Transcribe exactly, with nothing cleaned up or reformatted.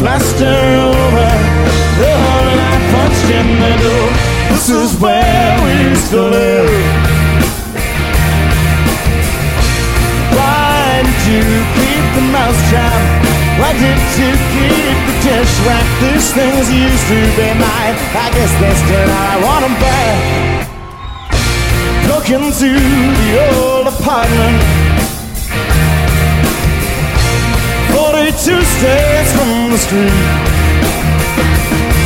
plaster over the hole that I punched in the door. This is where we used to live. Why did you keep the mousetrap? Why did you keep the dish rack? These things used to be mine. I guess they still are. I want them back. Look into the old apartment, forty-two steps from the street.